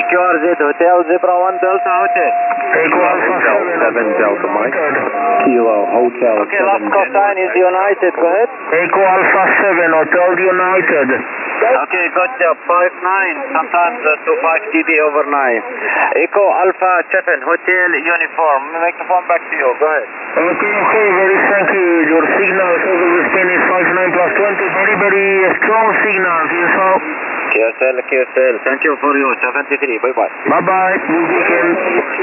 QRZ Hotel Zebra 1 Delta Hotel. Echo Alpha 7 Delta Mike. Kilo Hotel 7 Okay, last call sign is United, go ahead. Echo Alpha 7 Hotel United. Okay, gotcha, 5-9, sometimes to 5 dB over 9. Echo Alpha 7 Hotel Uniform, microphone back to you, go ahead. Okay, very thank you. Your signal over the Spain is 59 plus 20, very strong signal, QSL. QSL, thank you for you, 73, bye-bye. Bye-bye, good weekend.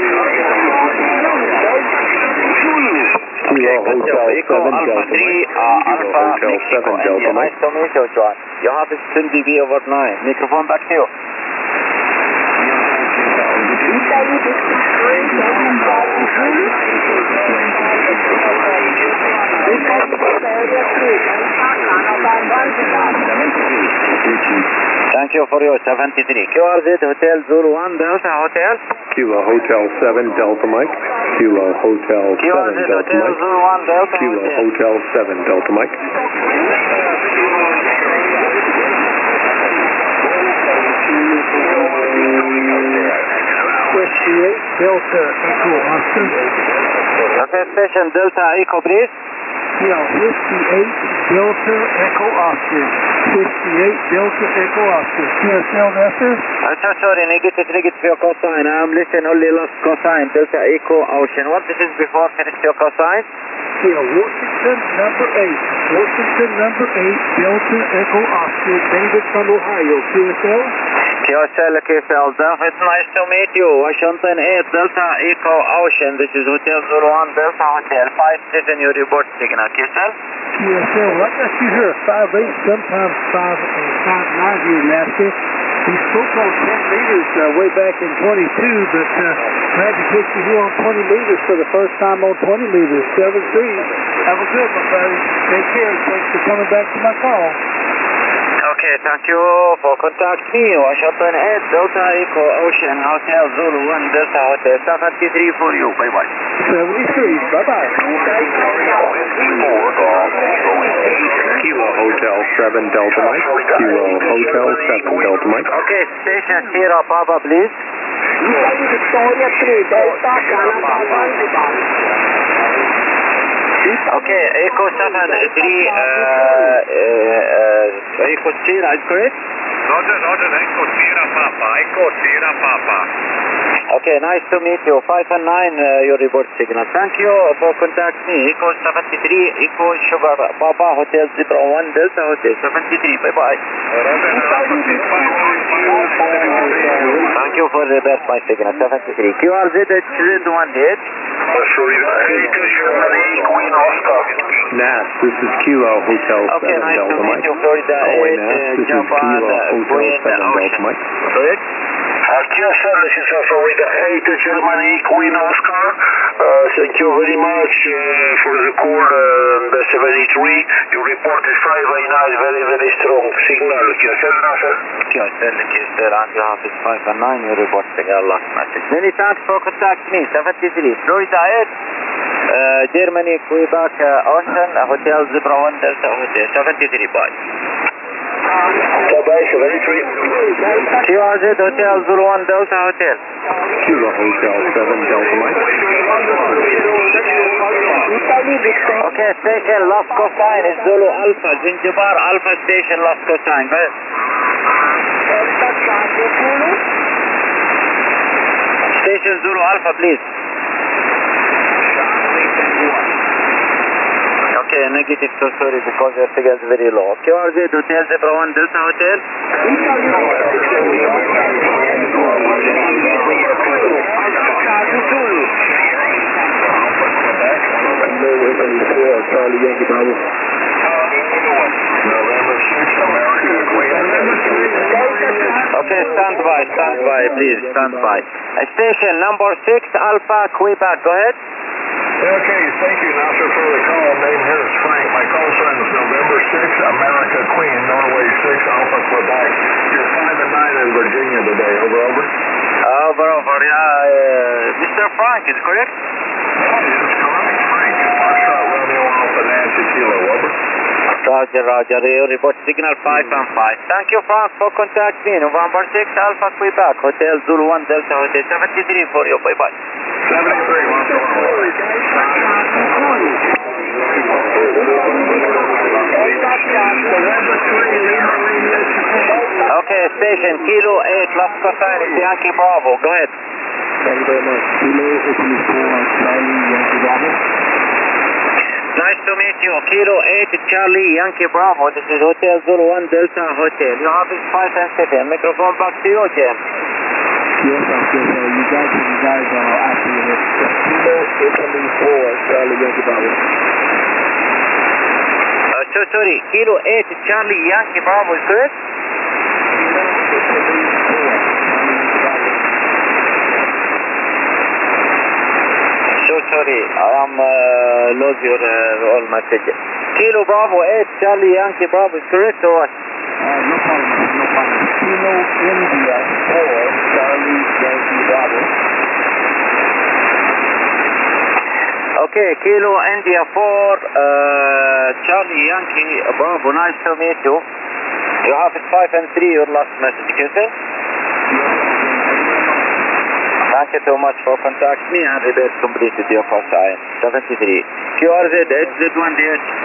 Kilo Hotel 7 Delta Mike. Alpha Hotel 7 Delta Mike. Nice to meet you, John. You have 10 dB over 9. Microphone back to you. Thank you for your 73. QRZ Hotel Zulu 1 Delta Hotel. Kilo Hotel 7 Delta Mike. Kilo Hotel 7 Delta Mike. Zulu 1 Delta Kilo Hotel 7 Delta Mike. Delta Echo Oscar. Okay, station Delta Echo, please. Yeah, 58 Delta Echo Oscar. 58 Delta Echo Oscar. QSL answer? I'm so sorry, negative your cosine. I'm listening only last cosine. Delta Echo Ocean. What this is before finish your cosine? Yeah, Washington number 8. Washington number 8 Delta Echo Oscar. David from Ohio. QSL? QSL, David, nice to meet you. Washington 8 Delta Echo Ocean. This is Hotel 01 Delta Hotel. 57 your report signal. QSL? QSL, well, I got you here at 5'8", sometimes 5'9" here in Alaska. We spoke on 10 meters way back in 22, but glad to get you here on 20 meters for the first time on 20 meters. 7-3. Have a good one, buddy. Take care. Thanks for coming back to my call. Okay, thank you for contact me. Washington 8 Delta Echo Ocean Hotel Zulu 1 Delta Hotel 73 for you. Bye-bye. 73. Bye-bye. Kilo Hotel 7 Delta Mike. Kilo Hotel 7 Delta Mike. Okay, station Sierra Papa, please. Okay, Echo 7-3, Echo Sierra, is correct? Roger, Echo Sierra Papa. Okay, nice to meet you. 5 and 9, your report signal. Thank you for contact me. Echo 73, Echo Sugar Papa Hotel Zebra 1 Delta Hotel 73. Bye-bye. Thank you for the best my signal. 73. QRZ HZ1H. NAS, this is Kilo Hotel 7 Okay, nice Delta to meet Mike. you, Florida 8, NAS, this is Japan, Kilo Hotel Queen 7 Delta Ocean. Mike. Correct? QSL, this is Florida 8, Germany, Queen Oscar. Thank you very much for the call, the 73. Your report is 5 very strong signal. QSL, answer. QSL, on behalf of 5 and 9, your report signal last message. Many thanks for contact me. 73, Florida 8, Germany, Quebec, Ocean, Hotel Zebra 1 Delta Hotel 73. Bye. Bye-bye, 73. QRZ Hotel 01 Delta Hotel. Kilo Hotel 7 Delta Mike. Okay, station last cosine is Zulu Alpha, Zinjibar Alpha station last cosine. Go ahead. Station Zulu Alpha, please. Okay, negative, so sorry because your figure is very low. QRZ Hotel Zebra 1 Delta Hotel. Charlie Yankee Bravo. Okay, stand by, please, stand by. Station number 6 Alpha Quebec, go ahead. Okay, thank you, Nasser, for the call. Name here is Frank. My call sign is November 6, America Queen, Norway 6, Alpha Quebec. You're 5 and 9 in Virginia today. Over. Over, yeah. Mr. Frank, is correct? That is correct, Frank. Foxtrot Romeo Alpha Nancy Kilo. Over. Roger, Roger. You report signal 5 and 5. Thank you, France, for contact me. November 6, Alpha Quebec, Hotel Zulu 1 Delta Hotel 73 for you. Bye-bye. 73. Okay, station Kilo 8, Las Cosine, it's Yankee Bravo. Go ahead. Thank you very much. Kilo 824, Charlie, Yankee Bravo. Nice to meet you. Kilo 8, Charlie, Yankee Bravo. This is Hotel Zulu 1 Delta Hotel. Your office 5 and 7. Microphone back to you, Jim. Yes, sir. You guys are actually here. Kilo 824, Charlie, Yankee Bravo. So sorry, Kilo 8, Charlie, Yankee Bravo is correct? So sorry, I am lost your all message. Kilo Bravo 8, Charlie, Yankee Bravo is correct or what? No problem, no problem. Kilo India 4, Charlie, Yankee Bravo. Okay, Kilo India 4, Charlie, Yankee Bravo, nice to meet you. You have it 5 and 3, your last message, can you say? Thank you so much for contacting me and repair completed your first time. 73. QRZ, HZ1DH.